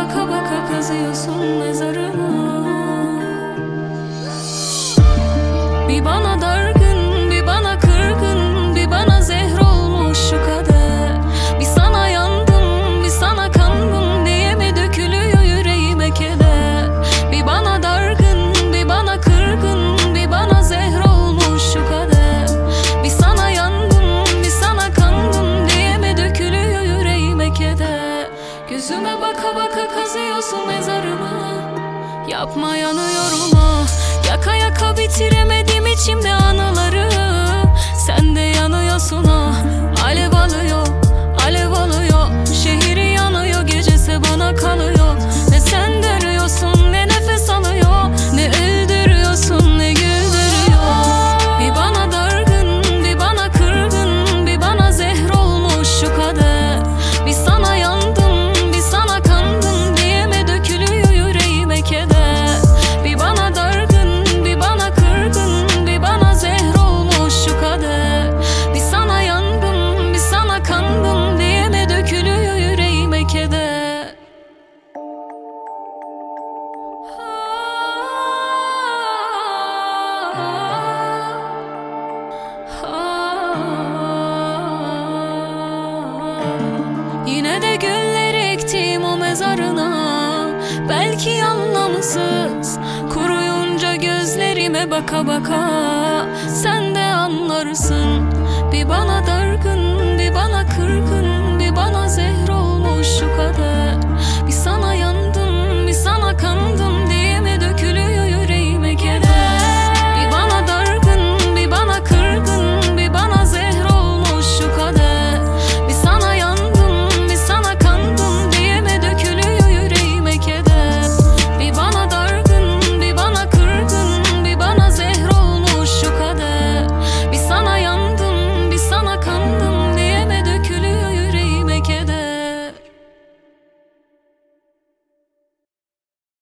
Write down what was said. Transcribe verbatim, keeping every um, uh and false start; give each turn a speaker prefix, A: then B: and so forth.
A: baka baka kazıyorsun mezarımı. Bir bana dargın, bir bana kırgın, bir bana zehr olmuş şu kader. Bir sana yandım, bir sana kandım diye mi dökülüyor yüreğime keder? Bir bana dargın, bir bana kırgın, bir bana zehr olmuş şu kader. Bir sana yandım, bir sana kandım diye mi dökülüyor yüreğime keder? Gözüme baka baka kazıyorsun mezarımı. Yapma, yanıyorum ah. Yaka yaka bitiremedim içimde anıları. Sen de yanıyorsun ah. Alev alıyor, alev alıyor. Şehri yanıyor, gecesi bana kalıyor. Ne sen dönüyorsun, ne nefes alıyor, ne öldürüyorsun, ne güldürüyor. Bir bana dargın, bir bana kırgın, bir bana zehr olmuş şu kader. Bir sana yandım, bir sana kandım diye mi dökülüyor yüreğime keder? Bir bana dargın, bir bana kırgın, bir bana zehr olmuş şu kader. Bir sana yandım, bir sana kandım diye mi dökülüyor yüreğime keder? Yine de güller ektim o mezarına. Belki anlamsız, kuruyunca gözlerime baka baka sen de anlarsın. Bir bana dargın, bir bana kırgın,